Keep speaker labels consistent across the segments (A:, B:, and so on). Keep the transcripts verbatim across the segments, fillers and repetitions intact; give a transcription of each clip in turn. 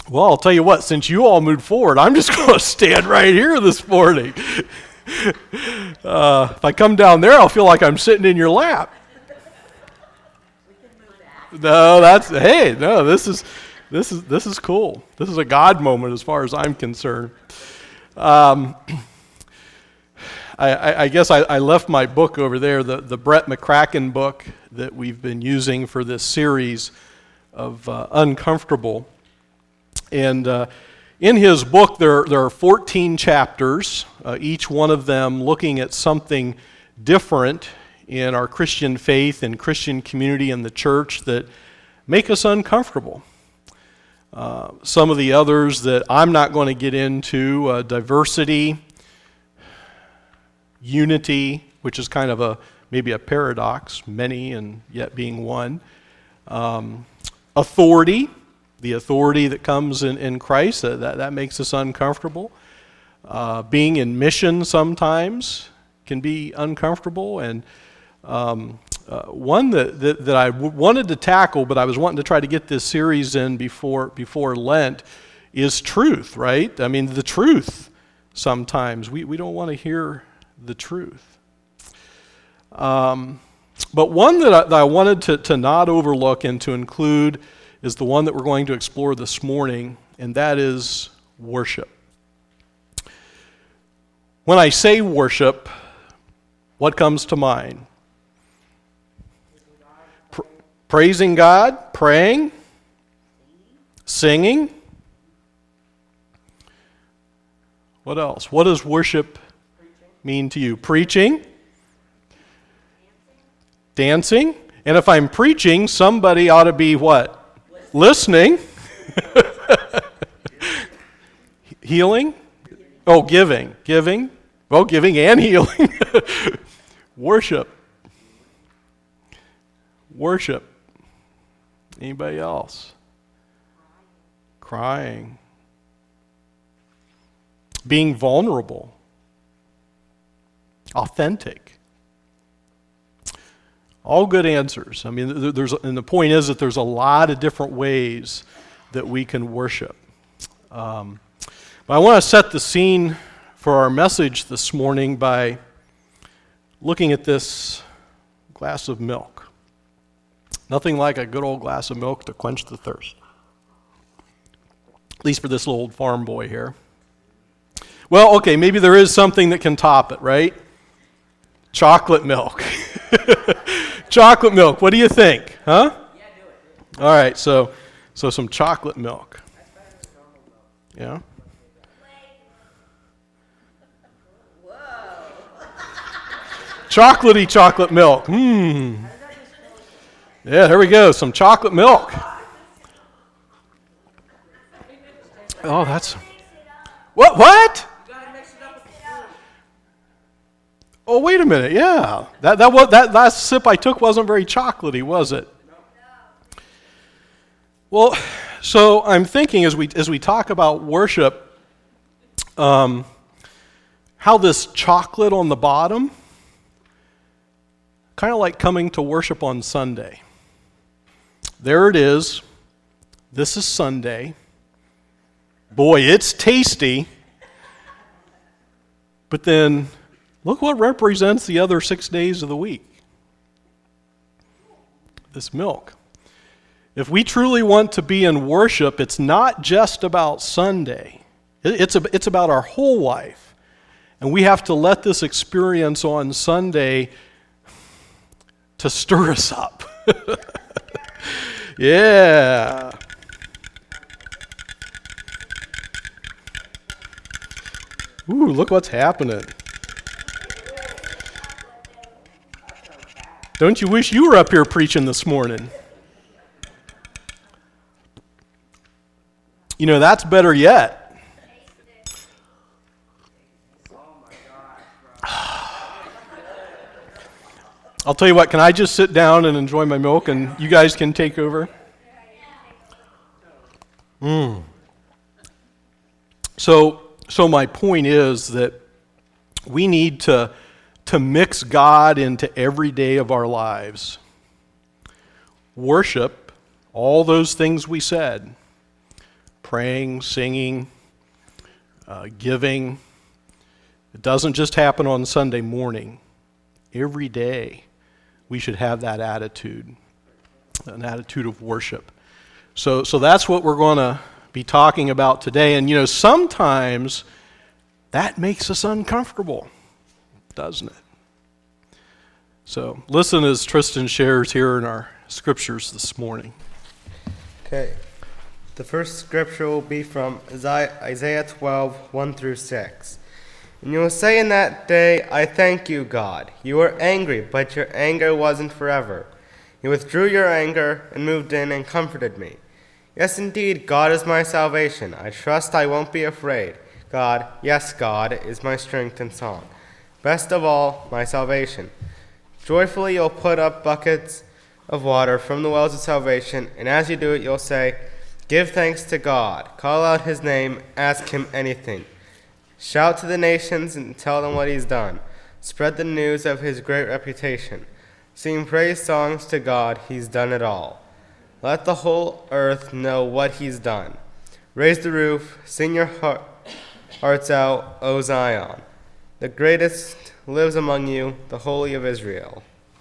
A: Well, I'll tell you what, since you all moved forward, I'm just going to stand right here this morning. Uh, if I come down there, I'll feel like I'm sitting in your lap. No, that's, hey, no, this is, this is, this is cool. This is a God moment as far as I'm concerned. Um, I, I, I guess I, I left my book over there, the, the Brett McCracken book that we've been using for this series of uh, Uncomfortable. And uh, in his book, there, there are fourteen chapters, uh, each one of them looking at something different in our Christian faith and Christian community and the church that make us uncomfortable. Uh, some of the others that I'm not going to get into, uh, diversity, unity, which is kind of a maybe a paradox, many and yet being one. Um, authority, the authority that comes in, in Christ, uh, that, that makes us uncomfortable. Uh, being in mission sometimes can be uncomfortable. And um, uh, one that, that, that I w- wanted to tackle, but I was wanting to try to get this series in before, before Lent, is truth, right? I mean, the truth sometimes. We, we don't want to hear the truth. Um, but one that I, that I wanted to, to not overlook and to include is the one that we're going to explore this morning, and that is worship. When I say worship, what comes to mind? Pr- praising God, praying, singing. What else? What does worship mean to you? Preaching, dancing, and if I'm preaching, somebody ought to be what? Listening. Healing. Oh, giving, giving. Well, giving and healing. Worship. Worship. Anybody else? Crying. Being vulnerable. Authentic. All good answers. I mean, there's, and the point is that there's a lot of different ways that we can worship. Um, but I want to set the scene for our message this morning by looking at this glass of milk. Nothing like a good old glass of milk to quench the thirst. At least for this little old farm boy here. Well, okay, maybe there is something that can top it, right? Chocolate milk. Chocolate milk. What do you think? Huh?
B: Yeah, do it.
A: All right, so so some chocolate milk. Yeah.
B: Whoa.
A: Chocolatey chocolate milk. Mmm. Yeah, there we go. Some chocolate milk. Oh, that's... What? What? Oh, wait a minute. Yeah, that that was that last sip I took wasn't very chocolatey, was it? No. Well, so I'm thinking as we as we talk about worship, um, how this chocolate on the bottom, kind of like coming to worship on Sunday. There it is. This is Sunday. Boy, it's tasty. But then, look what represents the other six days of the week. This milk. If we truly want to be in worship, it's not just about Sunday. It's, a, it's about our whole life. And we have to let this experience on Sunday to stir us up. Yeah. Ooh, look what's happening. Don't you wish you were up here preaching this morning? You know, that's better yet. I'll tell you what, can I just sit down and enjoy my milk and you guys can take over? Mm. So, so my point is that we need to, to mix God into every day of our lives. Worship, all those things we said. praying, singing, uh, giving. It doesn't just happen on Sunday morning. Every day we should have that attitude, an attitude of worship. So, so that's what we're going to be talking about today. And, you know, sometimes that makes us uncomfortable, doesn't it? So listen as Tristan shares here in our scriptures this morning.
C: Okay. The first scripture will be from Isaiah twelve, one through six. And you will say in that day, I thank you, God. You were angry, but your anger wasn't forever. You withdrew your anger and moved in and comforted me. Yes, indeed, God is my salvation. I trust I won't be afraid. God, yes, God, is my strength and song. Best of all, my salvation. Joyfully you'll put up buckets of water from the wells of salvation, and as you do it, you'll say, give thanks to God. Call out his name, ask him anything. Shout to the nations and tell them what he's done. Spread the news of his great reputation. Sing praise songs to God, he's done it all. Let the whole earth know what he's done. Raise the roof, sing your heart, hearts out, O Zion. The greatest lives among you, the Holy of Israel.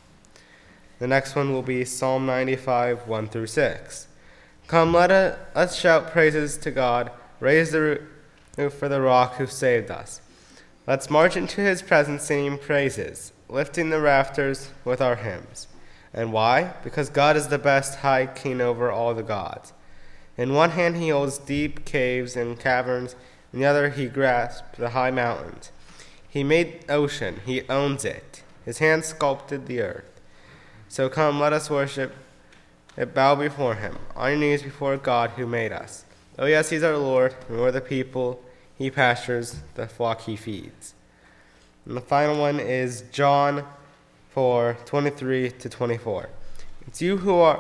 C: The next one will be Psalm ninety-five, one through six. Come, let us let's shout praises to God. Raise the roof for the rock who saved us. Let's march into his presence singing praises, lifting the rafters with our hymns. And why? Because God is the best high king over all the gods. In one hand he holds deep caves and caverns, in the other he grasps the high mountains. He made ocean, he owns it. His hand sculpted the earth. So come, let us worship and bow before him, on your knees before God who made us. Oh yes, he's our Lord, and we're the people he pastures, the flock he feeds. And the final one is John four, twenty-three to twenty-four. It's you who are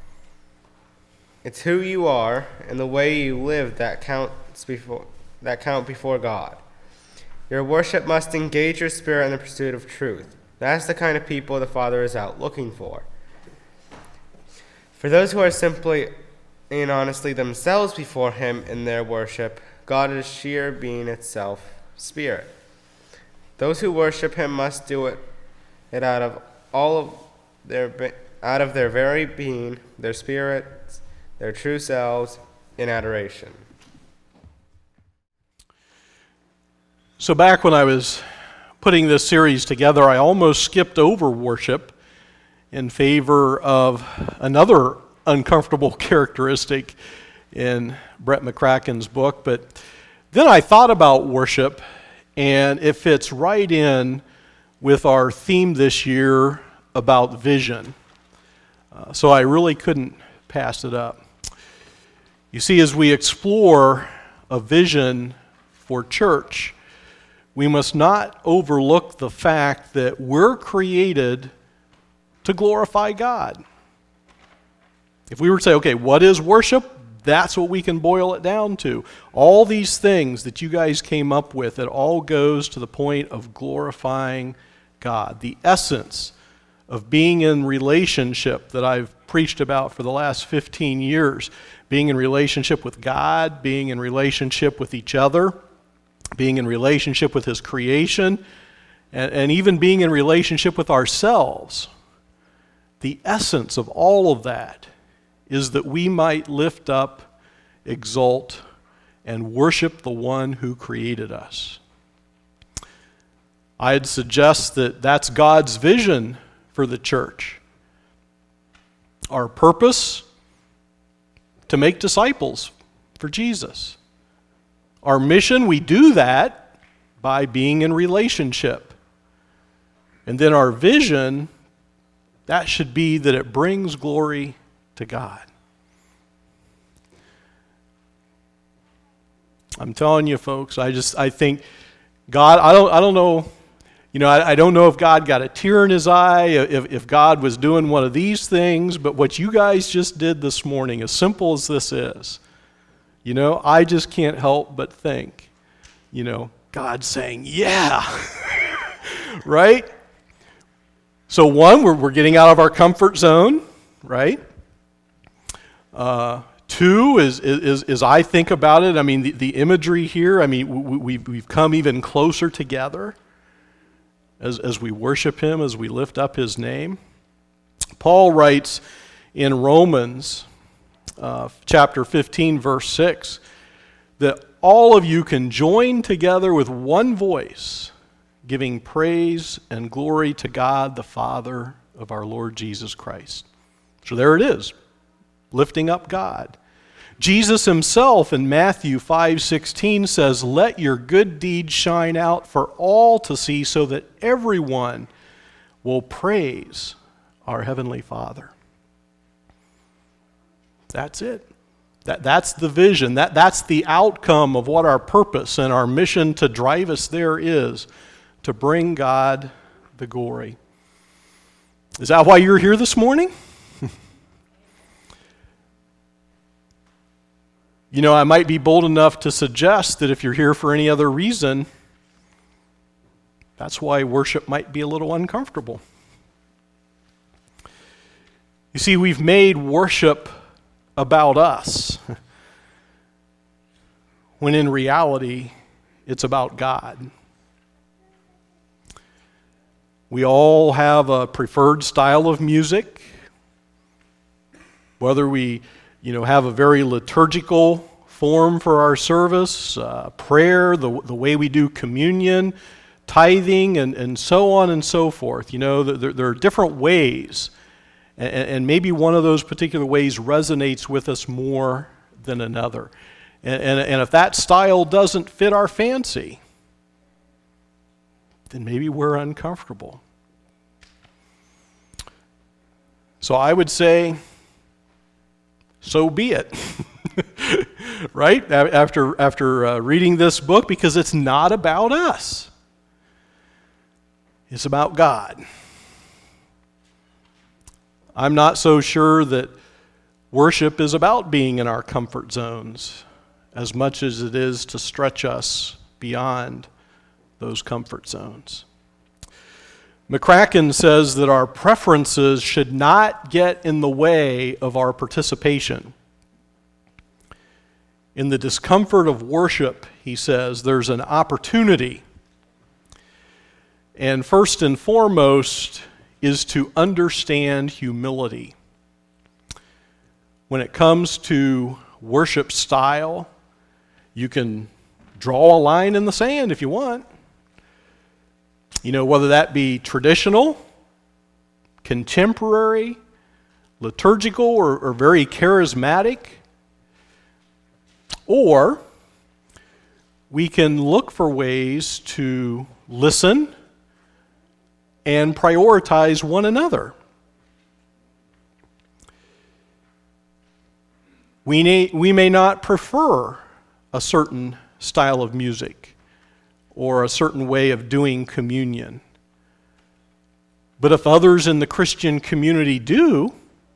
C: it's who you are and the way you live that counts before that count before God. Your worship must engage your spirit in the pursuit of truth. That's the kind of people the Father is out looking for. For those who are simply and honestly themselves before him in their worship, God is sheer being itself, spirit. Those who worship him must do it, it out of all of their out of their very being, their spirits, their true selves, in adoration.
A: So back when I was putting this series together, I almost skipped over worship in favor of another uncomfortable characteristic in Brett McCracken's book. But then I thought about worship, and it fits right in with our theme this year about vision. Uh, so I really couldn't pass it up. You see, as we explore a vision for church, we must not overlook the fact that we're created to glorify God. If we were to say, okay, what is worship? That's what we can boil it down to. All these things that you guys came up with, it all goes to the point of glorifying God. The essence of being in relationship that I've preached about for the last fifteen years. Being in relationship with God, being in relationship with each other, being in relationship with his creation, and, and even being in relationship with ourselves. The essence of all of that is that we might lift up, exalt, and worship the one who created us. I'd suggest that that's God's vision for the church. Our purpose, to make disciples for Jesus. Our mission, we do that by being in relationship. And then our vision, that should be that it brings glory to God. I'm telling you, folks, I just, I think God, I don't, I don't know, you know, I, I don't know if God got a tear in his eye, if, if God was doing one of these things, but what you guys just did this morning, as simple as this is, you know, I just can't help but think, you know, God's saying, yeah, right? So one, we're, we're getting out of our comfort zone, right? Uh, Two, is, is, is I think about it, I mean, the, the imagery here, I mean, we, we've, we've come even closer together as, as we worship him, as we lift up his name. Paul writes in Romans uh, chapter fifteen, verse six, that all of you can join together with one voice, giving praise and glory to God, the Father of our Lord Jesus Christ. So there it is, lifting up God. Jesus himself in Matthew five sixteen says, "Let your good deeds shine out for all to see, so that everyone will praise our Heavenly Father." That's it. That, that's the vision. That, that's the outcome of what our purpose and our mission to drive us there is, to bring God the glory. Is that why you're here this morning? You know, I might be bold enough to suggest that if you're here for any other reason, that's why worship might be a little uncomfortable. You see, we've made worship about us, when in reality, it's about God. We all have a preferred style of music, whether we you know, have a very liturgical form for our service, uh, prayer, the, the way we do communion, tithing, and, and so on and so forth. You know, there, there are different ways, and, and maybe one of those particular ways resonates with us more than another. And, and, and if that style doesn't fit our fancy, then maybe we're uncomfortable. So I would say, so be it, right? After, after uh, reading this book, because it's not about us. It's about God. I'm not so sure that worship is about being in our comfort zones as much as it is to stretch us beyond those comfort zones. McCracken says that our preferences should not get in the way of our participation. In the discomfort of worship, he says, there's an opportunity. And first and foremost is to understand humility. When it comes to worship style, you can draw a line in the sand if you want. You know, whether that be traditional, contemporary, liturgical, or, or very charismatic, or we can look for ways to listen and prioritize one another. We may, we may not prefer a certain style of music or a certain way of doing communion. But if others in the Christian community do,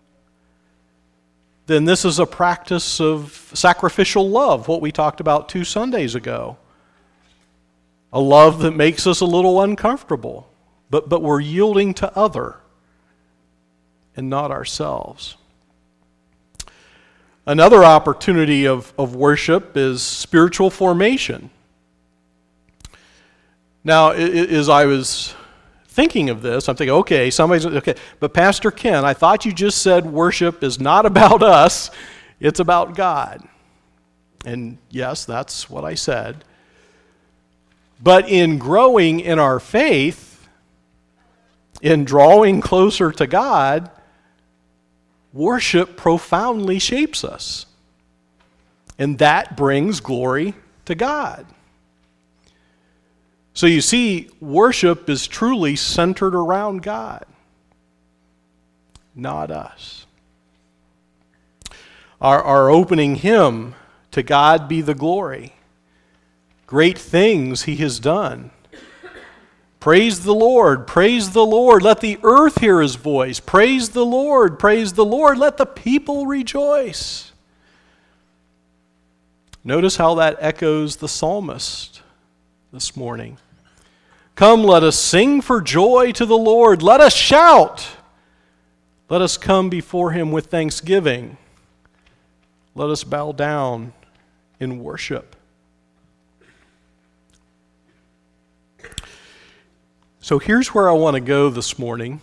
A: then this is a practice of sacrificial love, what we talked about two Sundays ago. A love that makes us a little uncomfortable, but, but we're yielding to other and not ourselves. Another opportunity of, of worship is spiritual formation. Now, as I was thinking of this, I'm thinking, okay, somebody's, okay, but Pastor Ken, I thought you just said worship is not about us, it's about God. And yes, that's what I said. But in growing in our faith, in drawing closer to God, worship profoundly shapes us. And that brings glory to God. So you see, worship is truly centered around God, not us. Our, our opening hymn, "To God Be the Glory," great things he has done. Praise the Lord, praise the Lord, let the earth hear his voice. Praise the Lord, praise the Lord, let the people rejoice. Notice how that echoes the psalmist this morning. Come, let us sing for joy to the Lord. Let us shout. Let us come before him with thanksgiving. let us bow down in worship. So here's where I want to go this morning.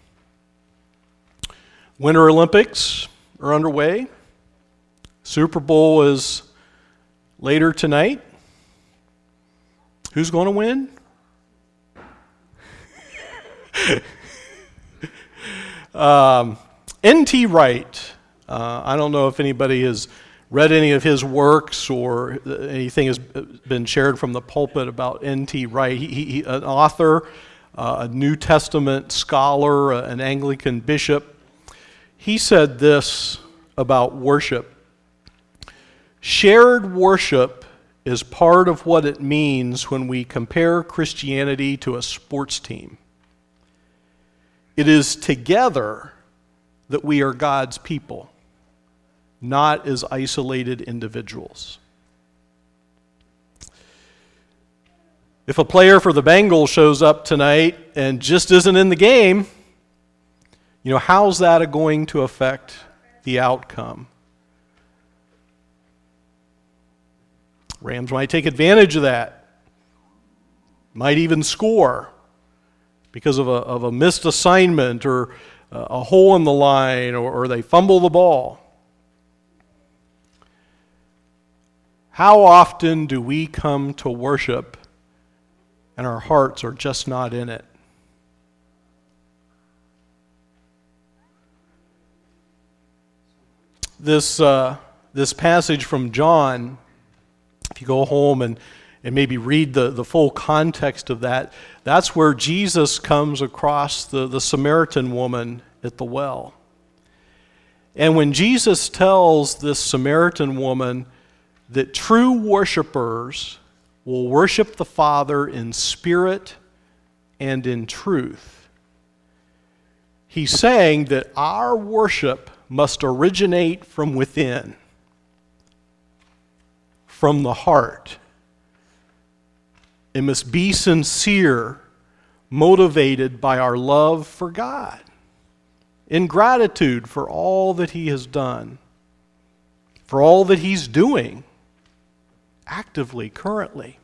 A: Winter Olympics are underway. Super Bowl is later tonight. Who's going to win? um, N T Wright. Uh, I don't know if anybody has read any of his works or anything has been shared from the pulpit about N T Wright. He, he, an author, uh, a New Testament scholar, uh, an Anglican bishop. He said this about worship. Shared worship is part of what it means when we compare Christianity to a sports team. It is together that we are God's people, not as isolated individuals. If a player for the Bengals shows up tonight and just isn't in the game, you know, how's that going to affect the outcome? Rams might take advantage of that, might even score because of a, of a missed assignment or a hole in the line, or, or they fumble the ball. How often do we come to worship and our hearts are just not in it? This, uh, this passage from John, if you go home and, and maybe read the, the full context of that, that's where Jesus comes across the, the Samaritan woman at the well. And when Jesus tells this Samaritan woman that true worshipers will worship the Father in spirit and in truth, he's saying that our worship must originate from within, from the heart. It must be sincere, motivated by our love for God, in gratitude for all that He has done, for all that He's doing actively, currently.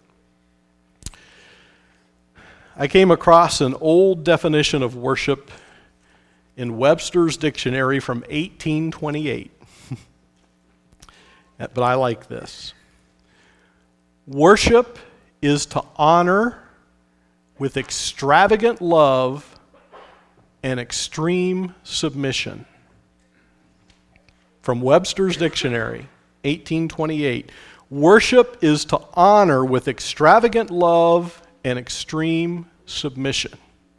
A: I came across an old definition of worship in Webster's dictionary from eighteen twenty-eight. But I like this. Worship is to honor with extravagant love and extreme submission. From Webster's dictionary, eighteen twenty-eight. Worship is to honor with extravagant love and extreme submission.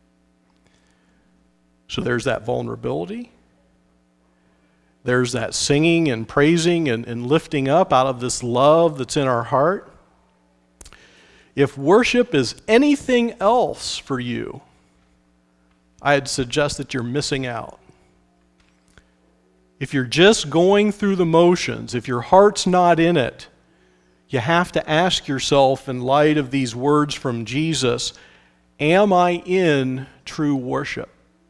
A: So there's that vulnerability. There's that singing and praising and, and lifting up out of this love that's in our heart. If worship is anything else for you, I'd suggest that you're missing out. If you're just going through the motions, if your heart's not in it, you have to ask yourself, in light of these words from Jesus, am I in true worship?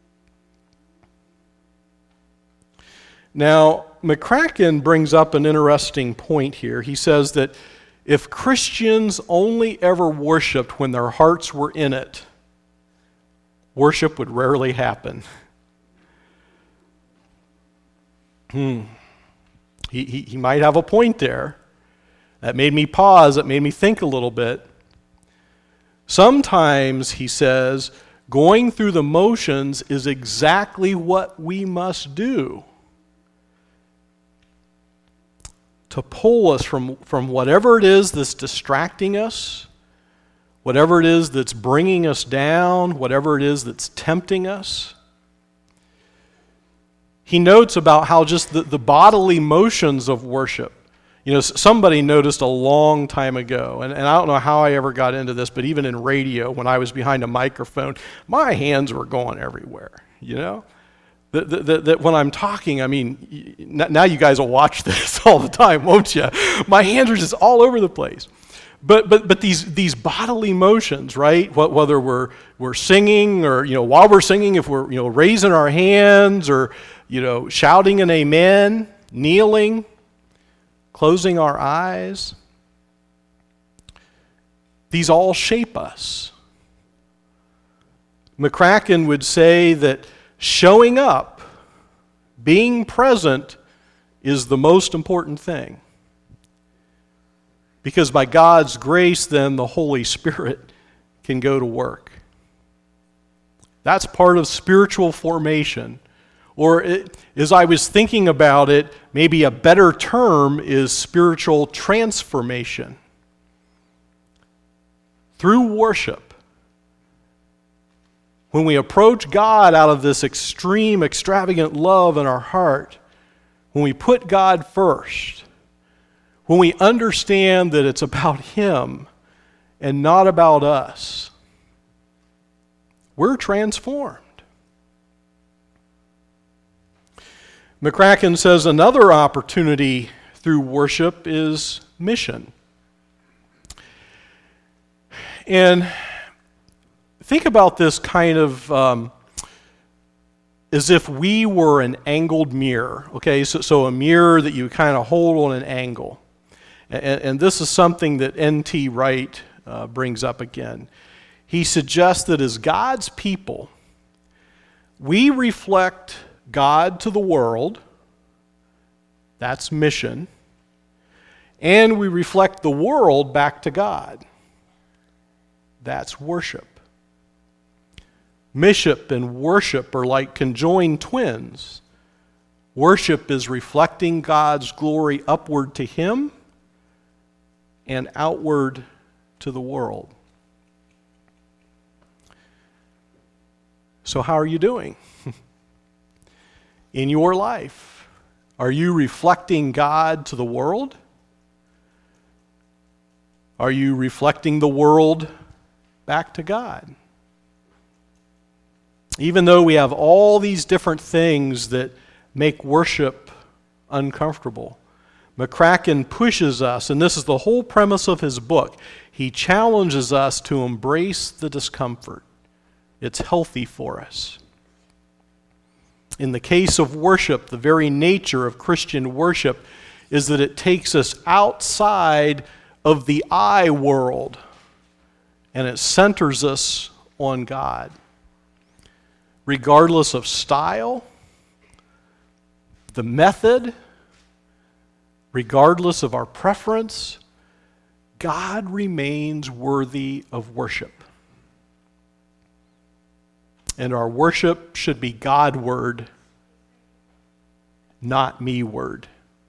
A: Now, McCracken brings up an interesting point here. He says that if Christians only ever worshiped when their hearts were in it, worship would rarely happen. Hmm. He, he, he might have a point there. That made me pause. That made me think a little bit. Sometimes, he says, going through the motions is exactly what we must do to pull us from, from whatever it is that's distracting us, whatever it is that's bringing us down, whatever it is that's tempting us. He notes about how just the, the bodily motions of worship. You know, somebody noticed a long time ago, and, and I don't know how I ever got into this, but even in radio, when I was behind a microphone, my hands were going everywhere, you know? That, that, that when I'm talking, I mean, now you guys will watch this all the time, won't you? My hands are just all over the place. But but but these these bodily motions, right? Whether we're we're singing, or you know, while we're singing, if we're you know raising our hands, or you know shouting an amen, kneeling, closing our eyes, these all shape us. McCracken would say that showing up, being present, is the most important thing. Because by God's grace, then, the Holy Spirit can go to work. That's part of spiritual formation. Or, it, as I was thinking about it, maybe a better term is spiritual transformation. Through worship, when we approach God out of this extreme, extravagant love in our heart, when we put God first, when we understand that it's about Him and not about us, we're transformed. McCracken says another opportunity through worship is mission. And think about this kind of um, as if we were an angled mirror. Okay, so, so a mirror that you kind of hold on an angle. And, and this is something that N T Wright uh, brings up again. He suggests that as God's people, we reflect God to the world. That's mission. And we reflect the world back to God. That's worship. Mission and worship are like conjoined twins. Worship is reflecting God's glory upward to Him and outward to the world. So how are you doing in your life? Are you reflecting God to the world? Are you reflecting the world back to God? Even though we have all these different things that make worship uncomfortable, McCracken pushes us, and this is the whole premise of his book. He challenges us to embrace the discomfort. It's healthy for us. In the case of worship, the very nature of Christian worship is that it takes us outside of the I world and it centers us on God. Regardless of style, the method, regardless of our preference, God remains worthy of worship. And our worship should be God-word, not me-word.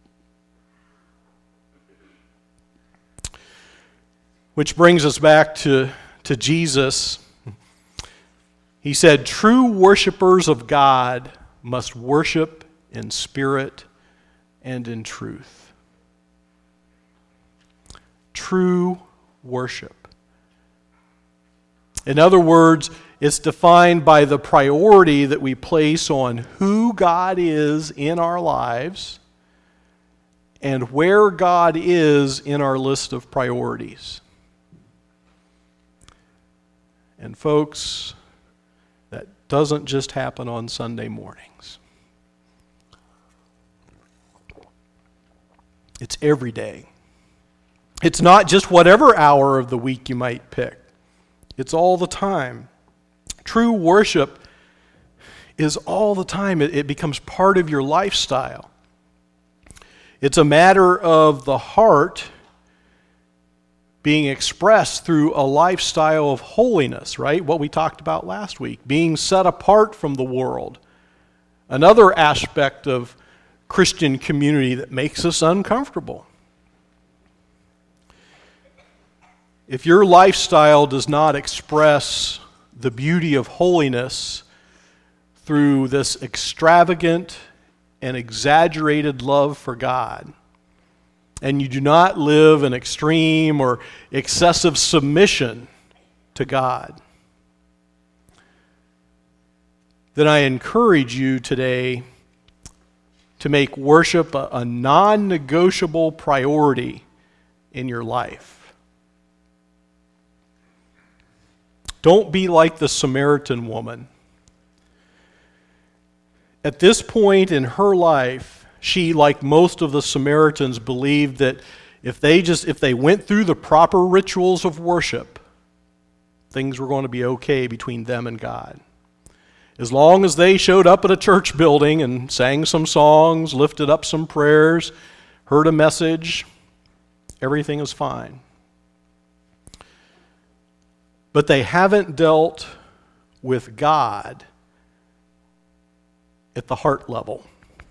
A: Which brings us back to, to Jesus. He said, true worshipers of God must worship in spirit and in truth. True worship. In other words, it's defined by the priority that we place on who God is in our lives and where God is in our list of priorities. And folks, that doesn't just happen on Sunday mornings. It's every day. It's not just whatever hour of the week you might pick. It's all the time. True worship is all the time. It, it becomes part of your lifestyle. It's a matter of the heart being expressed through a lifestyle of holiness, right? What we talked about last week, being set apart from the world. Another aspect of Christian community that makes us uncomfortable. If your lifestyle does not express the beauty of holiness through this extravagant and exaggerated love for God, and you do not live in extreme or excessive submission to God, then I encourage you today to make worship a, a non-negotiable priority in your life. Don't be like the Samaritan woman. At this point in her life, She, like most of the Samaritans, believed that if they just if they went through the proper rituals of worship, things were going to be okay between them and God. As long as they showed up at a church building and sang some songs, lifted up some prayers, heard a message, everything is fine. But they haven't dealt with God at the heart level.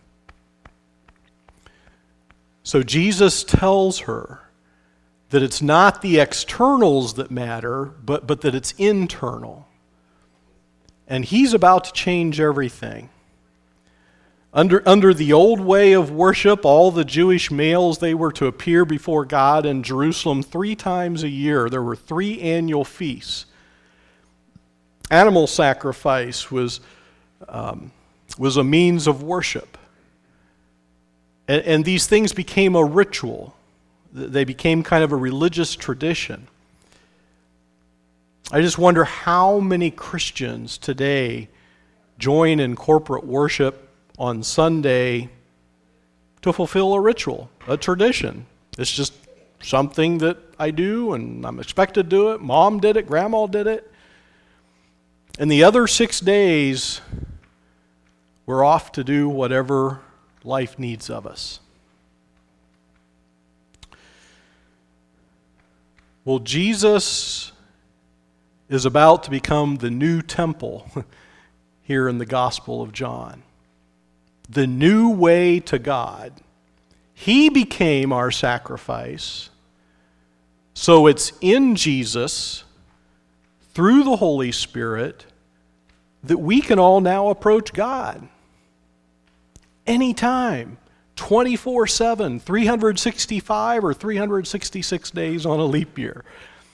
A: So Jesus tells her that it's not the externals that matter, but, but that it's internal. And he's about to change everything. Under, under the old way of worship, all the Jewish males, they were to appear before God in Jerusalem three times a year. There were three annual feasts. Animal sacrifice was, um, was a means of worship. And, and these things became a ritual. They became kind of a religious tradition. I just wonder how many Christians today join in corporate worship on Sunday to fulfill a ritual, a tradition. It's just something that I do and I'm expected to do it. Mom did it, Grandma did it. And the other six days, we're off to do whatever life needs of us. Well, Jesus is about to become the new temple here in the Gospel of John. The new way to God. He became our sacrifice. So it's in Jesus, through the Holy Spirit, that we can all now approach God. Anytime. twenty-four seven, three hundred sixty-five or three hundred sixty-six days on a leap year.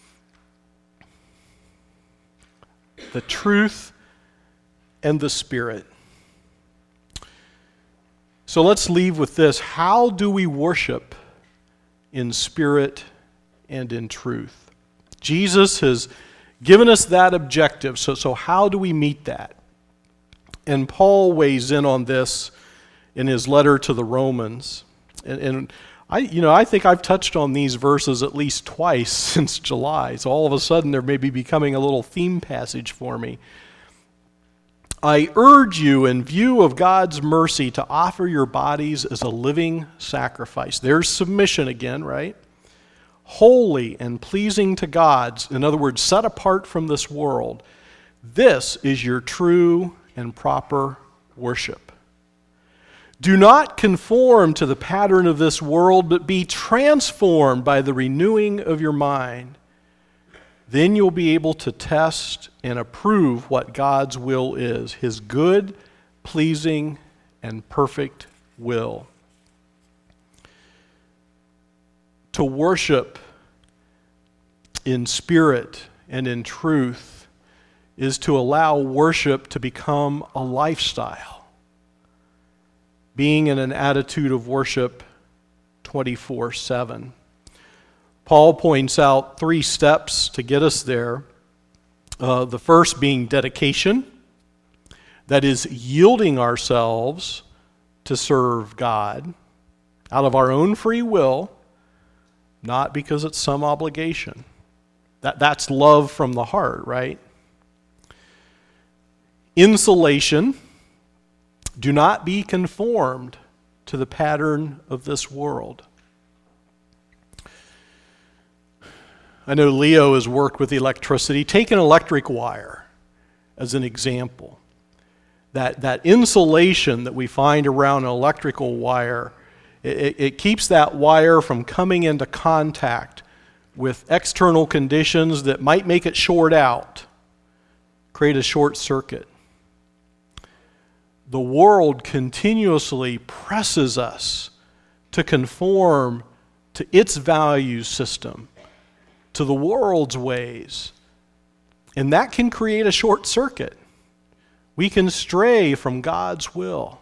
A: The truth and the Spirit. So let's leave with this. How do we worship in spirit and in truth? Jesus has given us that objective. So, so how do we meet that? And Paul weighs in on this in his letter to the Romans. And, and I, you know, I think I've touched on these verses at least twice since July. So all of a sudden they're maybe becoming a little theme passage for me. I urge you in view of God's mercy to offer your bodies as a living sacrifice. There's submission again, right? Holy and pleasing to God. In other words, set apart from this world. This is your true and proper worship. Do not conform to the pattern of this world, but be transformed by the renewing of your mind. Then you'll be able to test and approve what God's will is, His good, pleasing, and perfect will. To worship in spirit and in truth is to allow worship to become a lifestyle, being in an attitude of worship twenty-four seven. Paul points out three steps to get us there. Uh, the first being dedication, that is, yielding ourselves to serve God out of our own free will, not because it's some obligation. That, that's love from the heart, right? Insulation, do not be conformed to the pattern of this world. I know Leo has worked with electricity. Take an electric wire as an example. That, that insulation that we find around an electrical wire, it, it keeps that wire from coming into contact with external conditions that might make it short out, create a short circuit. The world continuously presses us to conform to its value system, to the world's ways. And that can create a short circuit. We can stray from God's will.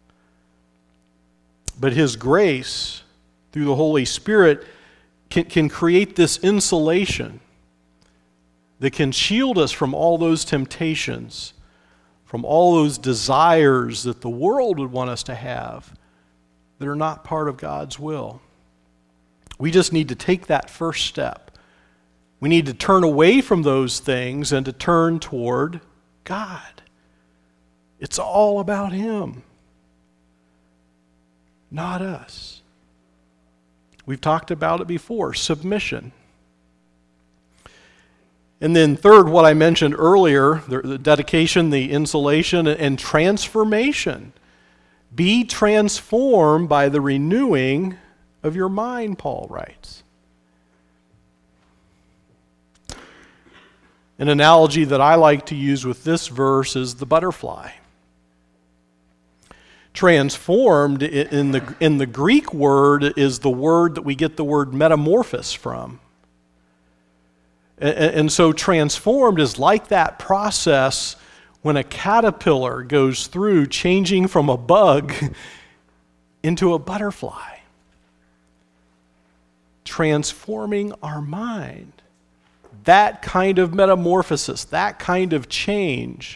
A: But His grace, through the Holy Spirit, can, can create this insulation that can shield us from all those temptations, from all those desires that the world would want us to have, that are not part of God's will. We just need to take that first step. We need to turn away from those things and to turn toward God. It's all about Him, not us. We've talked about it before, submission. And then third, what I mentioned earlier, the, the dedication, the insulation, and transformation. Be transformed by the renewing of your mind, Paul writes. An analogy that I like to use with this verse is the butterfly. Transformed in the, in the Greek word is the word that we get the word metamorphosis from. And, and so transformed is like that process when a caterpillar goes through changing from a bug into a butterfly. Transforming our mind. That kind of metamorphosis, that kind of change,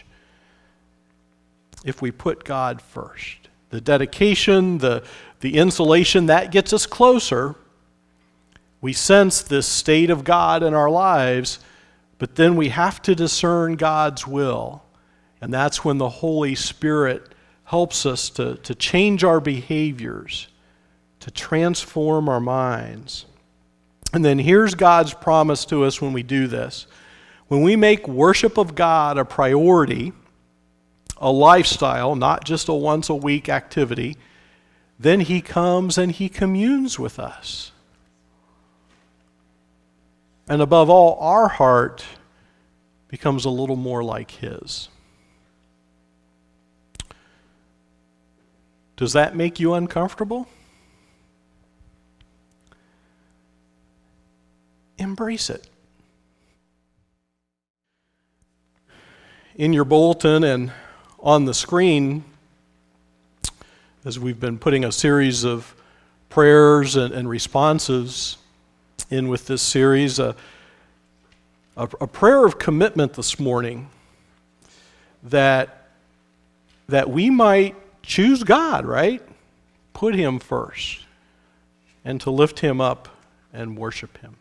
A: if we put God first. The dedication, the, the insulation, that gets us closer. We sense this state of God in our lives, but then we have to discern God's will. And that's when the Holy Spirit helps us to, to change our behaviors, to transform our minds. And then here's God's promise to us when we do this. When we make worship of God a priority, a lifestyle, not just a once-a-week activity, then He comes and He communes with us. And above all, our heart becomes a little more like His. Does that make you uncomfortable? Embrace it. In your bulletin and on the screen, as we've been putting a series of prayers and, and responses in with this series, a, a, a prayer of commitment this morning that, that we might choose God, right? Put Him first, and to lift Him up and worship Him.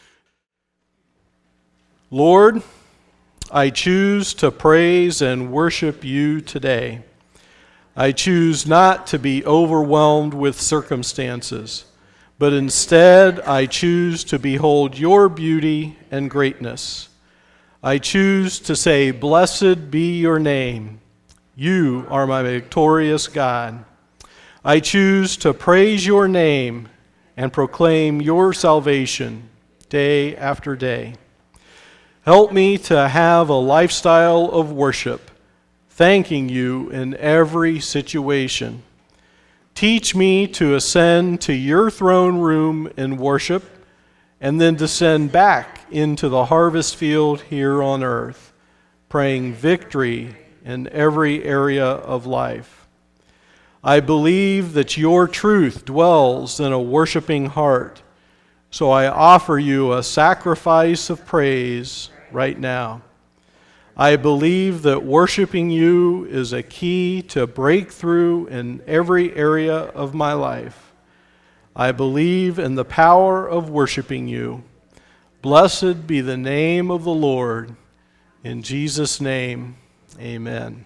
A: Lord, I choose to praise and worship You today. I choose not to be overwhelmed with circumstances, but instead I choose to behold Your beauty and greatness. I choose to say, "Blessed be Your name. You are my victorious God." I choose to praise Your name and proclaim Your salvation day after day. Help me to have a lifestyle of worship, thanking You in every situation. Teach me to ascend to Your throne room in worship and then descend back into the harvest field here on earth, praying victory in every area of life. I believe that Your truth dwells in a worshiping heart, so I offer You a sacrifice of praise right now. I believe that worshiping You is a key to breakthrough in every area of my life. I believe in the power of worshiping You. Blessed be the name of the Lord. In Jesus' name, amen.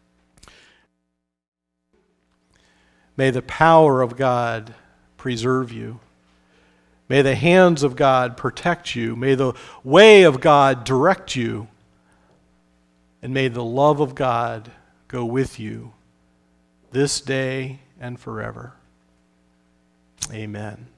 A: May the power of God preserve you. May the hands of God protect you. May the way of God direct you. And may the love of God go with you this day and forever. Amen.